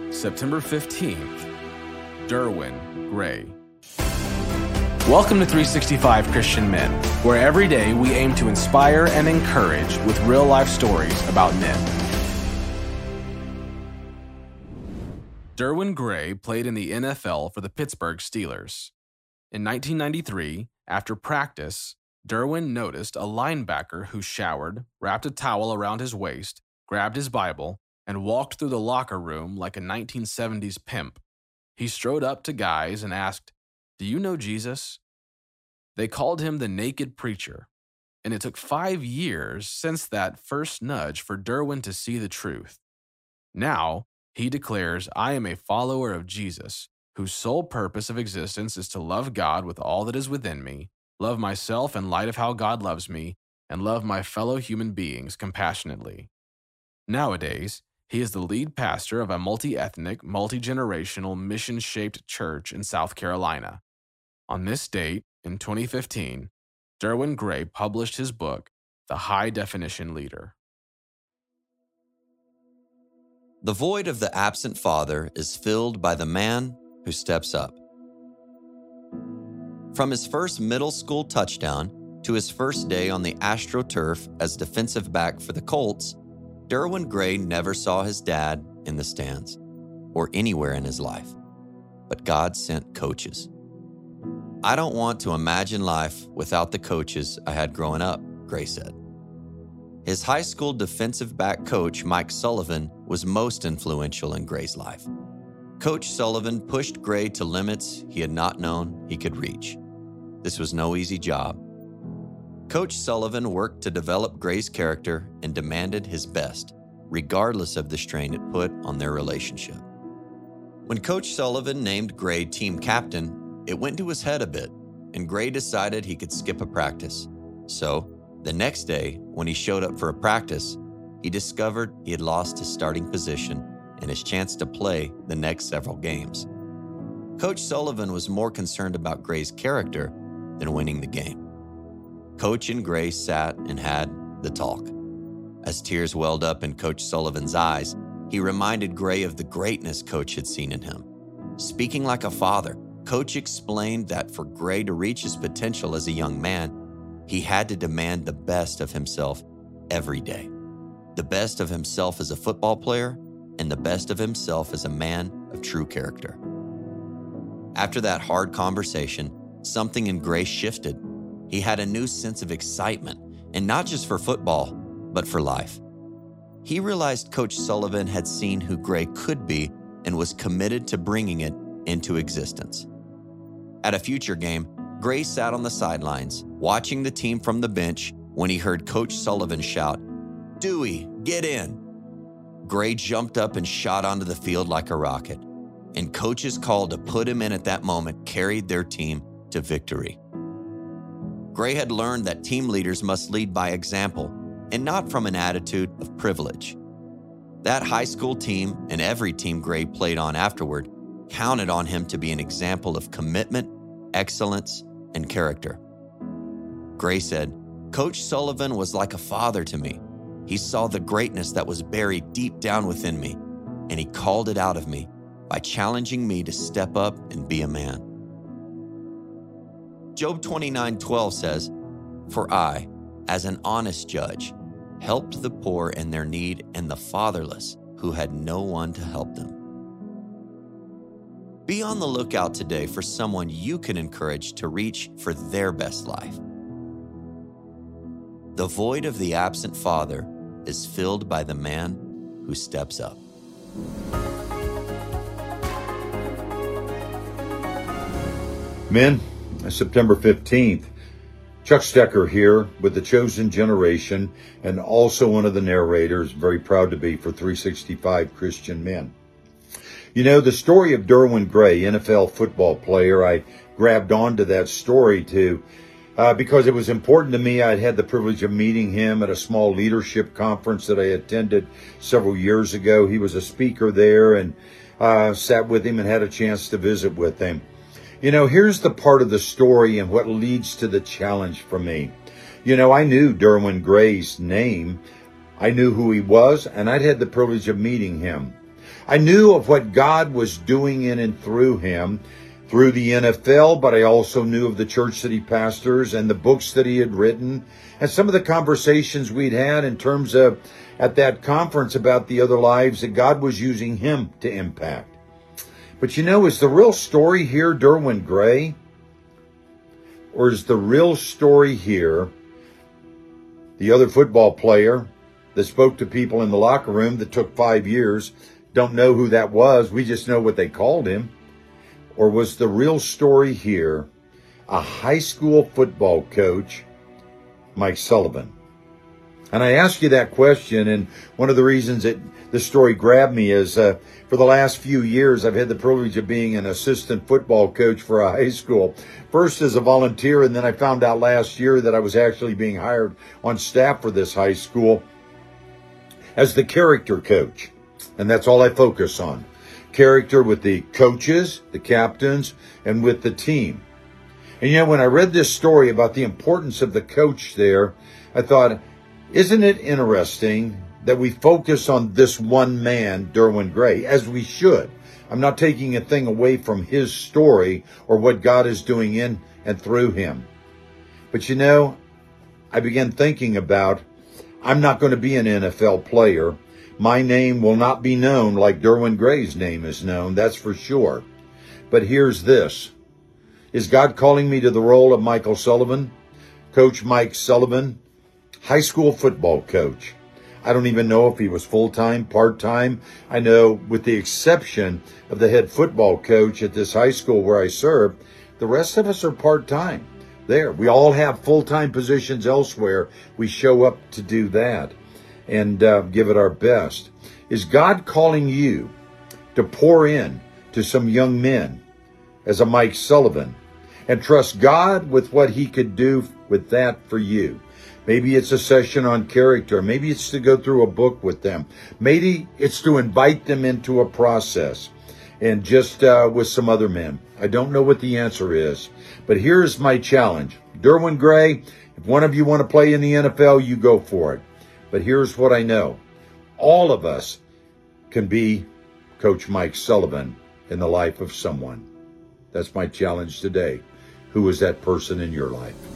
September 15th, Derwin Gray. Welcome to 365 Christian Men, where every day we aim to inspire and encourage with real-life stories about men. Derwin Gray played in the NFL for the Pittsburgh Steelers. In 1993, after practice, Derwin noticed a linebacker who showered, wrapped a towel around his waist, grabbed his Bible, and walked through the locker room like a 1970s pimp. He strode up to guys and asked, "Do you know Jesus?" They called him the Naked Preacher, and it took 5 years since that first nudge for Derwin to see the truth. Now, he declares, "I am a follower of Jesus, whose sole purpose of existence is to love God with all that is within me, love myself in light of how God loves me, and love my fellow human beings compassionately." Nowadays, he is the lead pastor of a multi-ethnic, multi-generational, mission-shaped church in South Carolina. On this date, in 2015, Derwin Gray published his book, The High Definition Leader. The void of the absent father is filled by the man who steps up. From his first middle school touchdown to his first day on the AstroTurf as defensive back for the Colts, Derwin Gray never saw his dad in the stands or anywhere in his life. But God sent coaches. "I don't want to imagine life without the coaches I had growing up," Gray said. His high school defensive back coach, Mike Sullivan, was most influential in Gray's life. Coach Sullivan pushed Gray to limits he had not known he could reach. This was no easy job. Coach Sullivan worked to develop Gray's character and demanded his best, regardless of the strain it put on their relationship. When Coach Sullivan named Gray team captain, it went to his head a bit, and Gray decided he could skip a practice. So, the next day, when he showed up for a practice, he discovered he had lost his starting position and his chance to play the next several games. Coach Sullivan was more concerned about Gray's character than winning the game. Coach and Gray sat and had the talk. As tears welled up in Coach Sullivan's eyes, he reminded Gray of the greatness Coach had seen in him. Speaking like a father, Coach explained that for Gray to reach his potential as a young man, he had to demand the best of himself every day. The best of himself as a football player and the best of himself as a man of true character. After that hard conversation, something in Gray shifted. He had a new sense of excitement, and not just for football, but for life. He realized Coach Sullivan had seen who Gray could be and was committed to bringing it into existence. At a future game, Gray sat on the sidelines, watching the team from the bench when he heard Coach Sullivan shout, "Dewey, get in!" Gray jumped up and shot onto the field like a rocket, and Coach's call to put him in at that moment carried their team to victory. Gray had learned that team leaders must lead by example and not from an attitude of privilege. That high school team and every team Gray played on afterward counted on him to be an example of commitment, excellence, and character. Gray said, "Coach Sullivan was like a father to me. He saw the greatness that was buried deep down within me, and he called it out of me by challenging me to step up and be a man." Job 29:12 says, "For I, as an honest judge, helped the poor in their need and the fatherless who had no one to help them." Be on the lookout today for someone you can encourage to reach for their best life. The void of the absent father is filled by the man who steps up. Men, September 15th, Chuck Stecker here with The Chosen Generation and also one of the narrators, very proud to be for 365 Christian Men. You know, the story of Derwin Gray, NFL football player, I grabbed onto that story because it was important to me. I'd had the privilege of meeting him at a small leadership conference that I attended several years ago. He was a speaker there, and sat with him and had a chance to visit with him. You know, here's the part of the story and what leads to the challenge for me. You know, I knew Derwin Gray's name. I knew who he was, and I'd had the privilege of meeting him. I knew of what God was doing in and through him, through the NFL, but I also knew of the church that he pastors and the books that he had written and some of the conversations we'd had in terms of at that conference about the other lives that God was using him to impact. But is the real story here Derwin Gray? Or is the real story here the other football player that spoke to people in the locker room that took 5 years? Don't know who that was. We just know what they called him. Or was the real story here a high school football coach, Mike Sullivan? And I ask you that question, and one of the reasons that the story grabbed me is for the last few years, I've had the privilege of being an assistant football coach for a high school, first as a volunteer, and then I found out last year that I was actually being hired on staff for this high school as the character coach. And that's all I focus on. Character with the coaches, the captains, and with the team. And when I read this story about the importance of the coach there, I thought, isn't it interesting that we focus on this one man, Derwin Gray, as we should? I'm not taking a thing away from his story or what God is doing in and through him. But I began thinking about, I'm not going to be an NFL player. My name will not be known like Derwin Gray's name is known, that's for sure. But here's this. Is God calling me to the role of Michael Sullivan? Coach Mike Sullivan, high school football coach. I don't even know if he was full-time, part-time. I know with the exception of the head football coach at this high school where I serve, the rest of us are part-time. There, we all have full-time positions elsewhere. We show up to do that and give it our best. Is God calling you to pour in to some young men as a Mike Sullivan and trust God with what he could do with that for you? Maybe it's a session on character. Maybe it's to go through a book with them. Maybe it's to invite them into a process and just with some other men. I don't know what the answer is, but here's my challenge. Derwin Gray, if one of you want to play in the NFL, you go for it. But here's what I know. All of us can be Coach Mike Sullivan in the life of someone. That's my challenge today. Who is that person in your life?